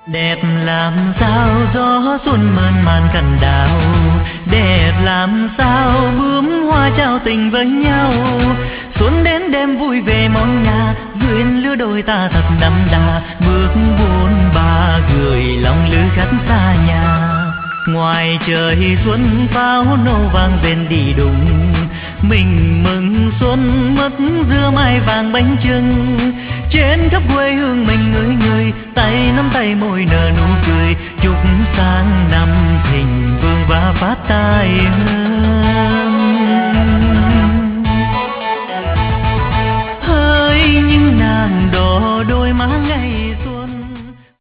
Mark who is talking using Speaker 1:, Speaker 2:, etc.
Speaker 1: Đẹp làm sao gió xuân mơn man cành đào, đẹp làm sao bướm hoa trao tình với nhau. Xuân đến đêm vui về món nhà, duyên lứa đôi ta thật đậm đà. Bước buôn ba gửi lòng lữ khách xa nhà. Ngoài trời xuân pháo nổ vang rền đi đùng, mình mừng xuân mất dưa mai vàng bánh chưng. Trên khắp quê hương mình ngửi người, tay nắm tay môi nở nụ cười. Chúc sang năm thịnh vượng và phát tài.